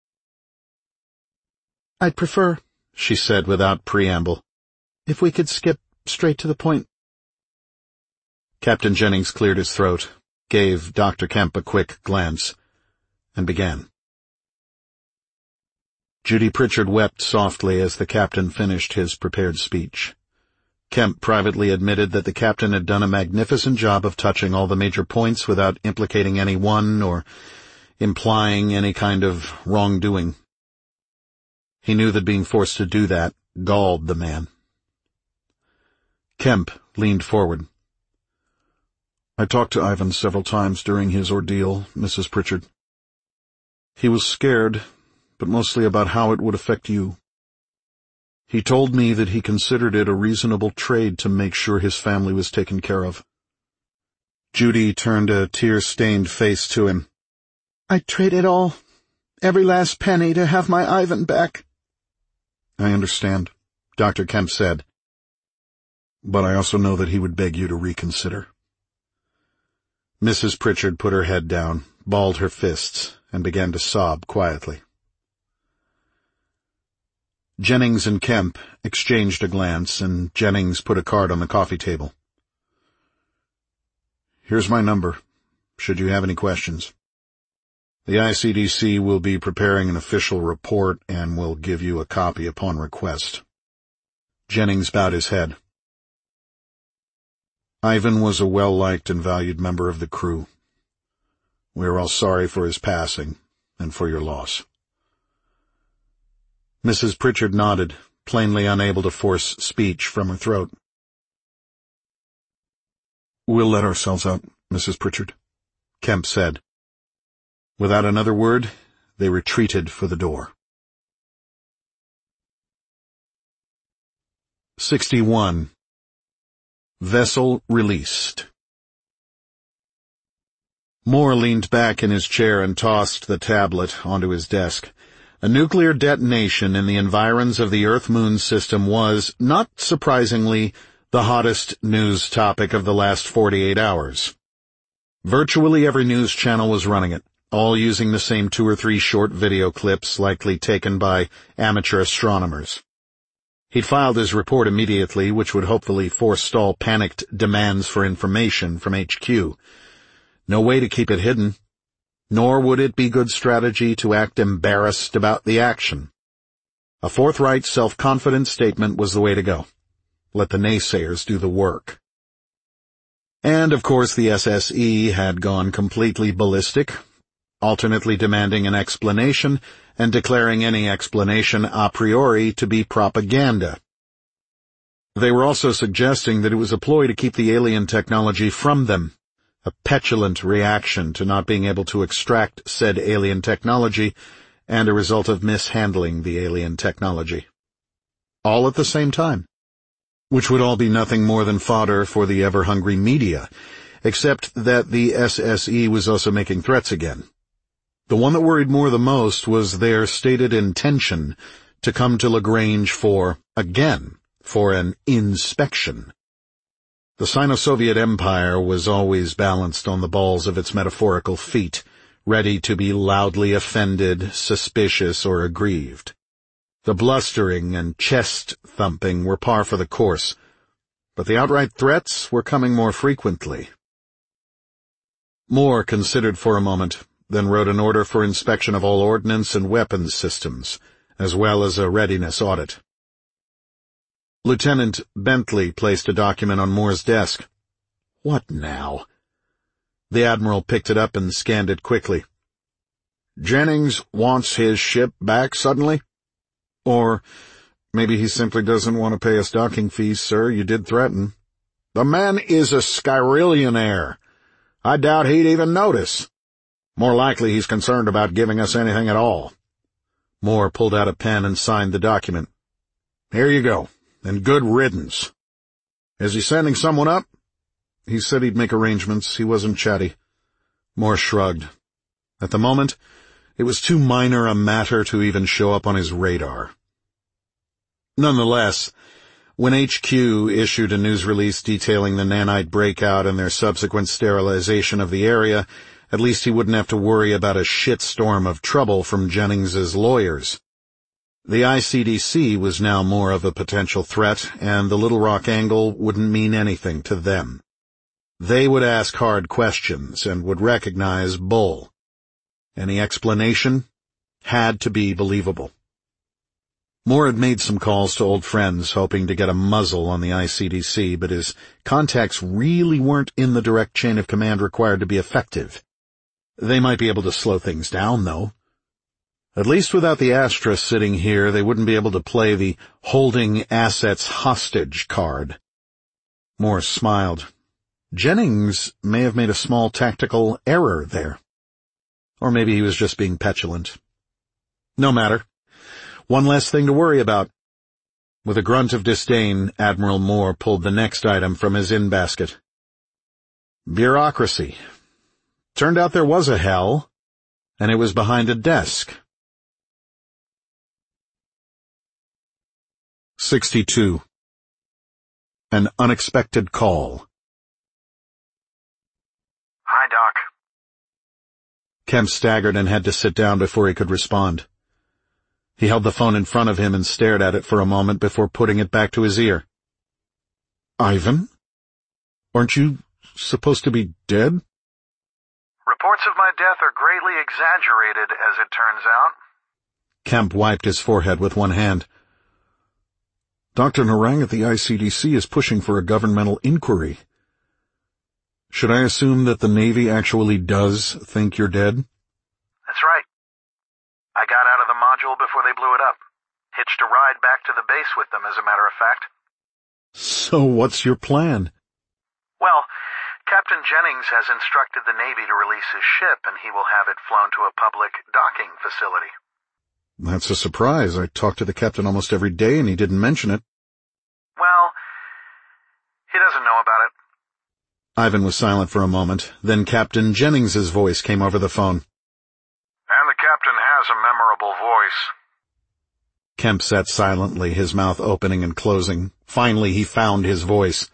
S4: I'd prefer, she said without preamble, if we could skip straight to the point.
S5: Captain Jennings cleared his throat, gave Doctor Kemp a quick glance, and began. Judy Pritchard wept softly as the captain finished his prepared speech. Kemp privately admitted that the captain had done a magnificent job of touching all the major points without implicating anyone or implying any kind of wrongdoing. He knew that being forced to do that galled the man. Kemp leaned forward. I talked to Ivan several times during his ordeal, Missus Pritchard. He was scared, but mostly about how it would affect you. He told me that he considered it a reasonable trade to make sure his family was taken care of. Judy turned a tear-stained face to him.
S4: I'd trade it all, every last penny, to have my Ivan back.
S5: I understand, Doctor Kemp said. But I also know that he would beg you to reconsider. Missus Pritchard put her head down, balled her fists, and began to sob quietly.
S1: Jennings and Kemp exchanged a glance, and Jennings put a card on the coffee table. "Here's my number, should you have any questions. The I C D C will be preparing an official report and will give you a copy upon request." Jennings bowed his head. Ivan was a well-liked and valued member of the crew. We are all sorry for his passing and for your loss. Missus Pritchard nodded, plainly unable to force speech from her throat. "We'll let ourselves out, Missus Pritchard," Kemp said. Without another word, they retreated for the door. sixty-one. Vessel released. Moore leaned back in his chair and tossed the tablet onto his desk. A nuclear detonation in the environs of the Earth-Moon system was, not surprisingly, the hottest news topic of the last forty-eight hours. Virtually every news channel was running it, all using the same two or three short video clips likely taken by amateur astronomers. He'd filed his report immediately, which would hopefully forestall panicked demands for information from H Q. No way to keep it hidden. Nor would it be good strategy to act embarrassed about the action. A forthright, self-confident statement was the way to go. Let the naysayers do the work. And, of course, the S S E had gone completely ballistic, alternately demanding an explanation and declaring any explanation a priori to be propaganda. They were also suggesting that it was a ploy to keep the alien technology from them, a petulant reaction to not being able to extract said alien technology, and a result of mishandling the alien technology. All at the same time. Which would all be nothing more than fodder for the ever-hungry media, except that the S S E was also making threats again. The one that worried Moore the most was their stated intention to come to Lagrange for, again, for an inspection. The Sino-Soviet Empire was always balanced on the balls of its metaphorical feet, ready to be loudly offended, suspicious, or aggrieved. The blustering and chest-thumping were par for the course, but the outright threats were coming more frequently. Moore considered for a moment, then wrote an order for inspection of all ordnance and weapons systems, as well as a readiness audit. Lieutenant Bentley placed a document on Moore's desk. What now? The Admiral picked it up and scanned it quickly. Jennings wants his ship back suddenly? Or maybe he simply doesn't want to pay us docking fees, sir. You did threaten. The man is a Skyrillionaire. I doubt he'd even notice. More likely he's concerned about giving us anything at all. Moore pulled out a pen and signed the document. Here you go. And good riddance. Is he sending someone up? He said he'd make arrangements. He wasn't chatty. Moore shrugged. At the moment, it was too minor a matter to even show up on his radar. Nonetheless, when H Q issued a news release detailing the nanite breakout and their subsequent sterilization of the area, at least he wouldn't have to worry about a shitstorm of trouble from Jennings's lawyers. The I C D C was now more of a potential threat, and the Little Rock angle wouldn't mean anything to them. They would ask hard questions and would recognize bull. Any explanation had to be believable. Moore had made some calls to old friends, hoping to get a muzzle on the I C D C, but his contacts really weren't in the direct chain of command required to be effective. They might be able to slow things down, though. At least without the Astra sitting here, they wouldn't be able to play the holding assets hostage card. Moore smiled. Jennings may have made a small tactical error there. Or maybe he was just being petulant. No matter. One less thing to worry about. With a grunt of disdain, Admiral Moore pulled the next item from his in-basket. Bureaucracy. Turned out there was a hell, and it was behind a desk. sixty-two. An unexpected call.
S3: Hi, Doc.
S1: Kemp staggered and had to sit down before he could respond. He held the phone in front of him and stared at it for a moment before putting it back to his ear.
S5: Ivan? Aren't you supposed to be dead?
S2: Reports of my death are greatly exaggerated, as it turns out.
S1: Kemp wiped his forehead with one hand.
S5: Doctor Narang at the I C D C is pushing for a governmental inquiry. Should I assume that the Navy actually does think you're dead?
S2: That's right. I got out of the module before they blew it up. Hitched a ride back to the base with them, as a matter of fact.
S1: So what's your plan?
S2: Well, Captain Jennings has instructed the Navy to release his ship, and he will have it flown to a public docking facility.
S5: That's a surprise. I talk to the captain almost every day, and he didn't mention it.
S2: Well, he doesn't know about it.
S1: Ivan was silent for a moment. Then Captain Jennings's voice came over the phone.
S2: And the captain has a memorable voice.
S1: Kemp sat silently, his mouth opening and closing. Finally, he found his voice.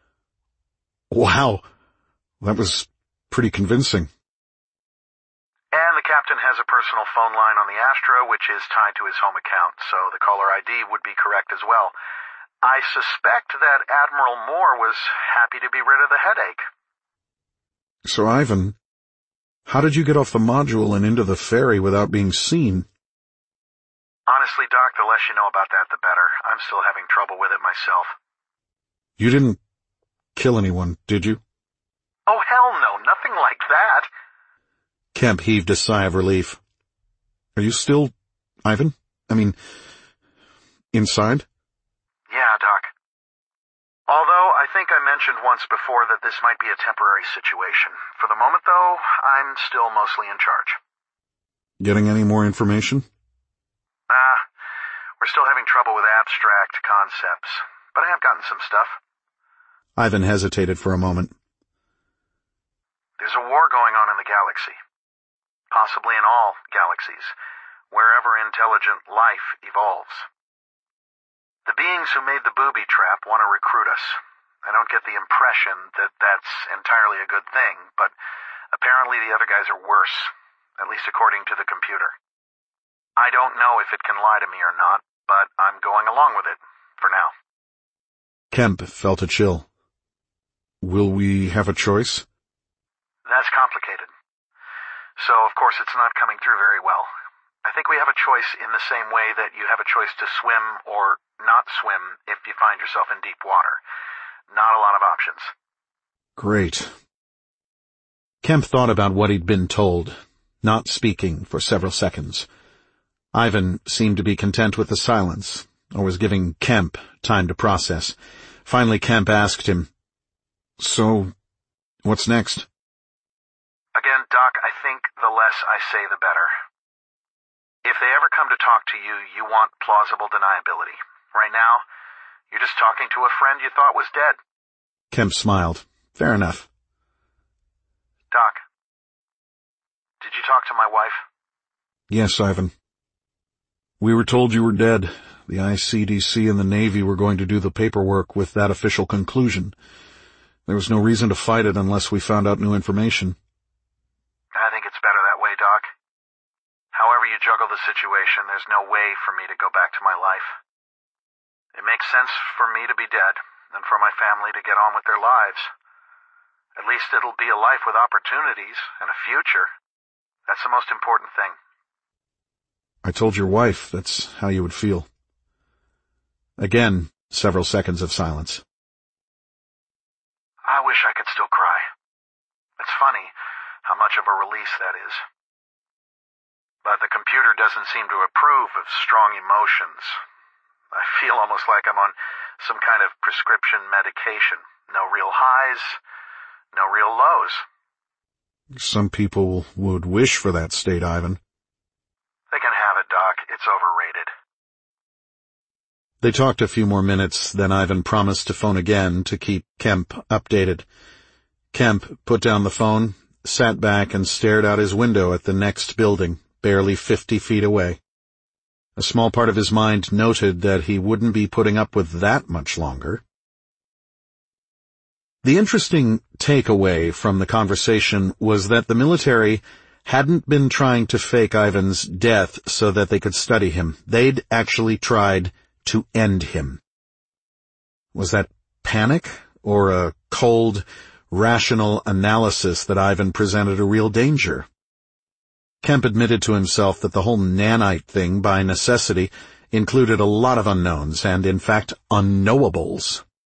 S5: Wow. That was pretty convincing.
S2: And the captain has a personal phone line on the Astro, which is tied to his home account, so the caller I D would be correct as well. I suspect that Admiral Moore was happy to be rid of the headache.
S5: So, Ivan, how did you get off the module and into the ferry without being seen?
S2: Honestly, Doc, the less you know about that, the better. I'm still having trouble with it myself.
S5: You didn't kill anyone, did you?
S2: Oh, hell no, nothing like that.
S1: Kemp heaved a sigh of relief.
S5: Are you still, Ivan? I mean, inside?
S2: Yeah, Doc. Although I think I mentioned once before that this might be a temporary situation. For the moment, though, I'm still mostly in charge.
S5: Getting any more information?
S2: Ah, we're still having trouble with abstract concepts, but I have gotten some stuff.
S1: Ivan hesitated for a moment.
S2: There's a war going on in the galaxy. Possibly in all galaxies, wherever intelligent life evolves. The beings who made the booby trap want to recruit us. I don't get the impression that that's entirely a good thing, but apparently the other guys are worse, at least according to the computer. I don't know if it can lie to me or not, but I'm going along with it, for now.
S1: Kemp felt a chill.
S5: Will we have a choice?
S2: That's complicated. So, of course, it's not coming through very well. I think we have a choice in the same way that you have a choice to swim or not swim if you find yourself in deep water. Not a lot of options.
S5: Great.
S1: Kemp thought about what he'd been told, not speaking for several seconds. Ivan seemed to be content with the silence, or was giving Kemp time to process. Finally, Kemp asked him,
S5: So, what's next?
S2: Again, Doc, I think the less I say, the better. If they ever come to talk to you, you want plausible deniability. Right now, you're just talking to a friend you thought was dead.
S1: Kemp smiled. Fair enough.
S2: Doc, did you talk to my wife?
S5: Yes, Ivan. We were told you were dead. The I C D C and the Navy were going to do the paperwork with that official conclusion. There was no reason to fight it unless we found out new information.
S2: I think it's better that way, Doc. However you juggle the situation, there's no way for me to go back to my life. It makes sense for me to be dead, and for my family to get on with their lives. At least it'll be a life with opportunities and a future. That's the most important thing.
S5: I told your wife that's how you would feel.
S1: Again, several seconds of silence.
S2: I wish I could still cry. It's funny how much of a release that is. But the computer doesn't seem to approve of strong emotions. I feel almost like I'm on some kind of prescription medication. No real highs, no real lows.
S5: Some people would wish for that state, Ivan.
S2: They can have it, Doc. It's overrated.
S1: They talked a few more minutes, then Ivan promised to phone again to keep Kemp updated. Kemp put down the phone, sat back and stared out his window at the next building, barely fifty feet away. A small part of his mind noted that he wouldn't be putting up with that much longer. The interesting takeaway from the conversation was that the military hadn't been trying to fake Ivan's death so that they could study him. They'd actually tried to end him. Was that panic, or a cold, rational analysis that Ivan presented a real danger? Kemp admitted to himself that the whole nanite thing, by necessity, included a lot of unknowns and, in fact, unknowables.